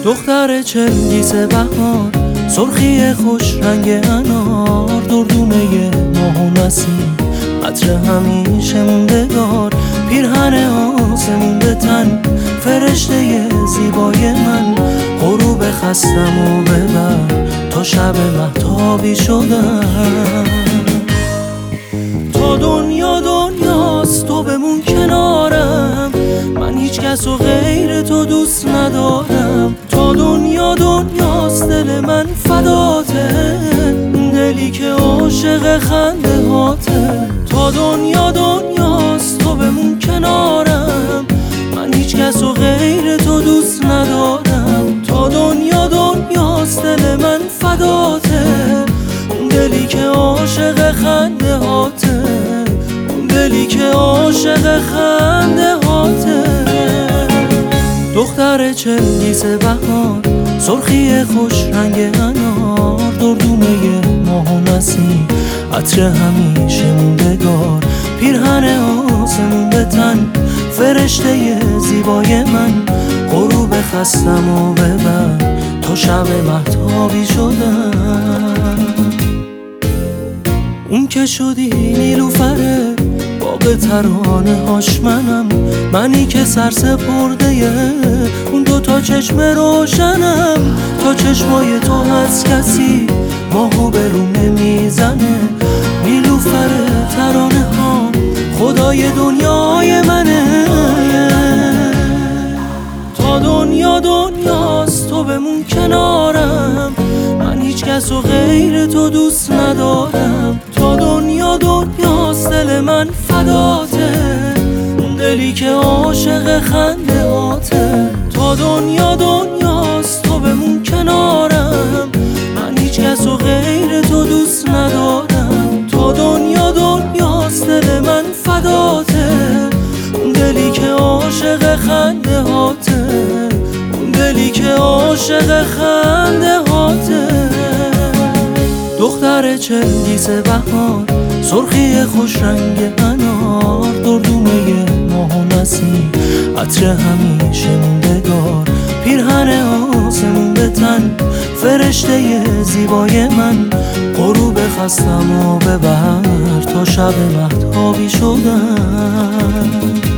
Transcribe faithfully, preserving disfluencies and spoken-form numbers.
دختر چنگیز بهار، سرخی خوش رنگ انار، دردونه ماه و نسیم، عطر همیشه موندگار، پیرهن آسمون به تن، فرشته زیبای من، غروب خستم و ببر تا شب مهتابی شدم. تا دنیا دنیاست تو بمون کنارم، من هیچ کس و غیر تو دوست ندارم. تا دنیا دنیاست دل من فداته، دلی که عاشق خنده هاته. تا دنیا دنیاست تو بمون کنارم، من هیچ کس و غیر تو دوست ندارم. تا دنیا دنیاست دل من فداته، دلی که عاشق خنده هاته، دلی که عاشق خنده هاته. دختر چنگیز بهار، سرخی خوش رنگ انار، دردونه ماه و نسیم، عطر همیشه موندگار، پیرهن آسمون به تن، فرشته زیبای من، غروب خستم و ببر تا شب مهتابی شدم. اون که شدی نیلوفره باغ ترانه هاش منم، منی که سر سپرده اون دو تا چشم روشنم. تا چشمای تو از کسی ماهو به رو نمیزنه، نیلوفره ترانه ها خدای دنیای منه. تا دنیا دنیاست تو بمون کنارم، من هیچ کس و غیر تو دوست ندارم. تا دنیا دنیاست دل من فداته، دلی که عاشق خنده هاته. تا دنیا دنیاست تو بمون کنارم، من هیچ کس و غیر تو دوست ندارم. تا دنیا دنیاست دل من فداته، دلی که عاشق خنده هاته، دلی که عاشق خنده هاته. دختر چنگیز بهار، سرخی خوش رنگ انار، دردونه ماه و نسیم، عطر همیشه موندگار، پیرهن آسمون به تن، فرشته زیبای من، غروب خستم و ببر تا شب مهتابی شدم.